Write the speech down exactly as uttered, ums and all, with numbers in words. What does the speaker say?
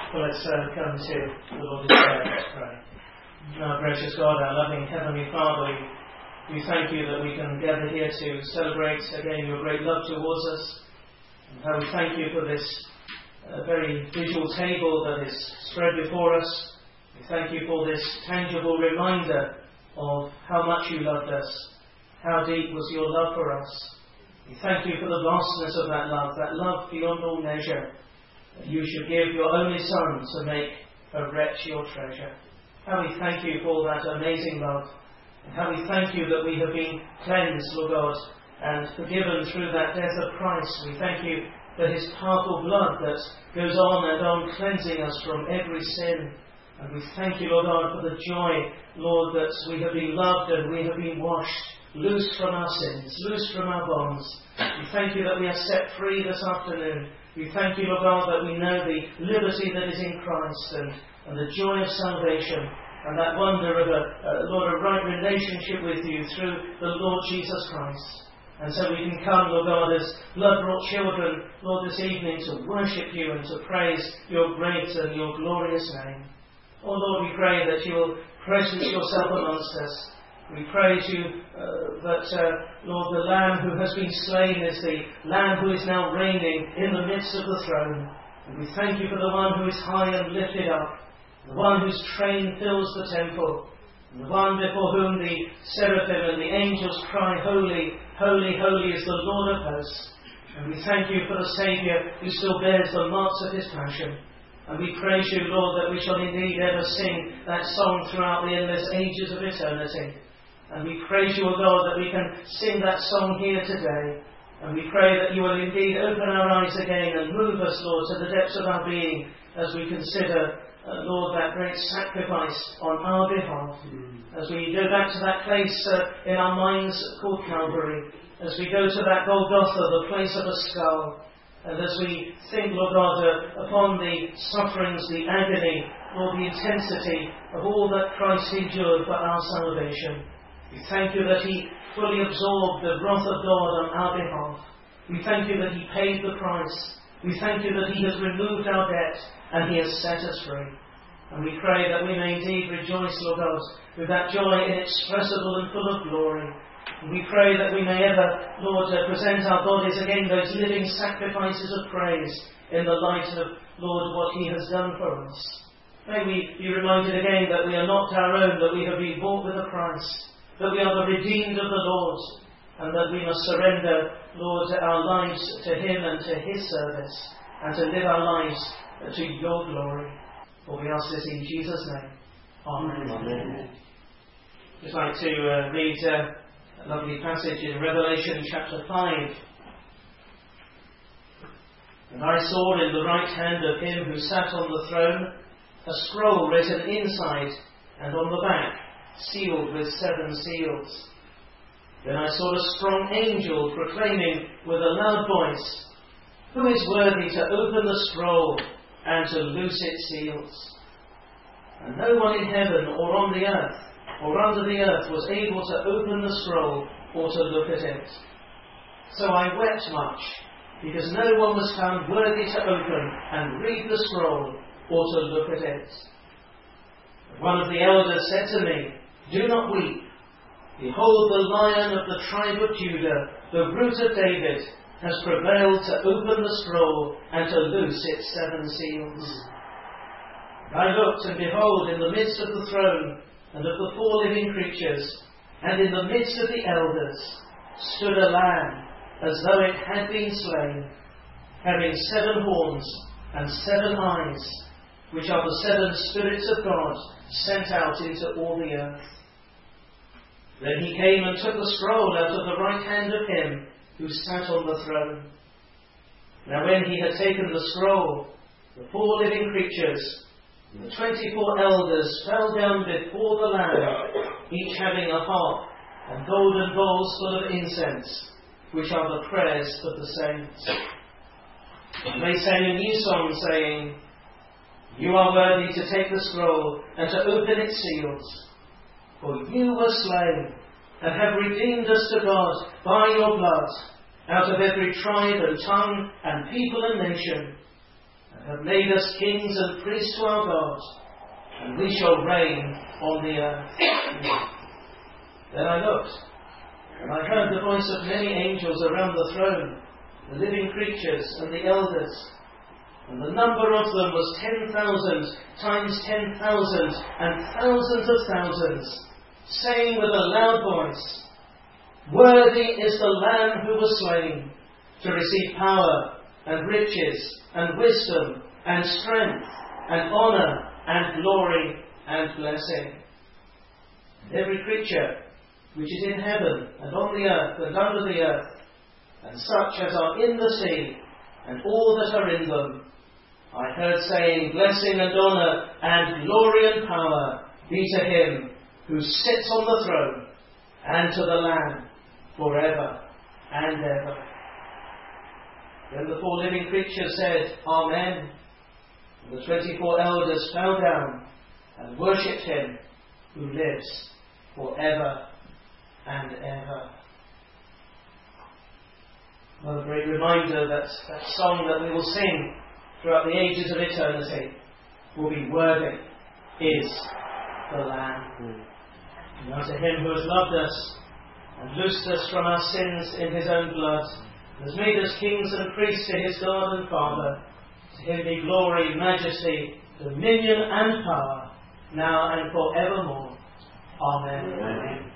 Well, let's uh, come to the Lord's Prayer. Let's pray. Our gracious God, our loving Heavenly Father, we, we thank you that we can gather here to celebrate again your great love towards us. And how we thank you for this uh, very visual table that is spread before us. We thank you for this tangible reminder of how much you loved us, how deep was your love for us. We thank you for the vastness of that love, that love beyond all measure. You should give your only Son to make a wretch your treasure. How we thank you for that amazing love. And how we thank you that we have been cleansed, Lord God, and forgiven through that death of Christ. We thank you for his powerful blood that goes on and on cleansing us from every sin. And we thank you, Lord God, for the joy, Lord, that we have been loved and we have been washed, loose from our sins, loose from our bonds. We thank you that we are set free this afternoon. We thank you, Lord God, that we know the liberty that is in Christ and, and the joy of salvation and that wonder of a, uh, Lord, a right relationship with you through the Lord Jesus Christ. And so we can come, Lord God, as blood-brought children, Lord, this evening to worship you and to praise your great and your glorious name. Oh, Lord, we pray that you will presence yourself amongst us. We praise you uh, that, uh, Lord, the Lamb who has been slain is the Lamb who is now reigning in the midst of the throne. And we thank you for the one who is high and lifted up, the one whose train fills the temple, and the one before whom the seraphim and the angels cry, Holy, holy, holy is the Lord of hosts. And we thank you for the Saviour who still bears the marks of his passion. And we praise you, Lord, that we shall indeed ever sing that song throughout the endless ages of eternity. And we praise you, O God, that we can sing that song here today. And we pray that you will indeed open our eyes again and move us, Lord, to the depths of our being as we consider, uh, Lord, that great sacrifice on our behalf. Mm. As we go back to that place uh, in our minds called Calvary. As we go to that Golgotha, the place of a skull. And as we think, Lord God, uh, upon the sufferings, the agony, Lord, the intensity of all that Christ endured for our salvation. We thank you that he fully absorbed the wrath of God on our behalf. We thank you that he paid the price. We thank you that he has removed our debt and he has set us free. And we pray that we may indeed rejoice, Lord God, with that joy inexpressible and full of glory. And we pray that we may ever, Lord, uh, present our bodies again, those living sacrifices of praise in the light of, Lord, what he has done for us. May we be reminded again that we are not our own, that we have been bought with a price. That we are the redeemed of the Lord, and that we must surrender, Lord, our lives to him and to his service, and to live our lives to your glory. For we ask this in Jesus' name. Amen. Amen. I'd just like to uh, read uh, a lovely passage in Revelation chapter five. And I saw in the right hand of him who sat on the throne a scroll written inside and on the back, sealed with seven seals. Then I saw a strong angel proclaiming with a loud voice, Who is worthy to open the scroll and to loose its seals? And no one in heaven or on the earth or under the earth was able to open the scroll or to look at it. So I wept much, because no one was found worthy to open and read the scroll or to look at it. One of the elders said to me, Do not weep. Behold, the Lion of the tribe of Judah, the Root of David, has prevailed to open the scroll and to loose its seven seals. I looked, and behold, in the midst of the throne and of the four living creatures, and in the midst of the elders, stood a lamb, as though it had been slain, having seven horns and seven eyes, which are the seven spirits of God sent out into all the earth. Then he came and took the scroll out of the right hand of him who sat on the throne. Now when he had taken the scroll, the four living creatures and the twenty-four elders fell down before the Lamb, each having a harp and golden bowls full of incense, which are the prayers of the saints. And they sang a new song, saying, You are worthy to take the scroll and to open its seals. For you were slain, and have redeemed us to God by your blood, out of every tribe and tongue and people and nation, and have made us kings and priests to our God, and we shall reign on the earth. Then I looked, and I heard the voice of many angels around the throne, the living creatures and the elders. And the number of them was ten thousand times ten thousand and thousands of thousands, saying with a loud voice, "Worthy is the Lamb who was slain, to receive power and riches and wisdom and strength and honour and glory and blessing." And every creature which is in heaven and on the earth and under the earth, and such as are in the sea, and all that are in them, I heard saying, "Blessing and honour and glory and power be to him who sits on the throne, and to the Lamb, forever and ever." Then the four living creatures said, "Amen." And the twenty-four elders fell down and worshipped him who lives forever and ever. Another great reminder that that song that we will sing throughout the ages of eternity will be, "Worthy is the Lamb." Mm. Now to him who has loved us and loosed us from our sins in his own blood, and has made us kings and priests to his God and Father, to him be glory, majesty, dominion and power, now and forevermore. Amen. Amen.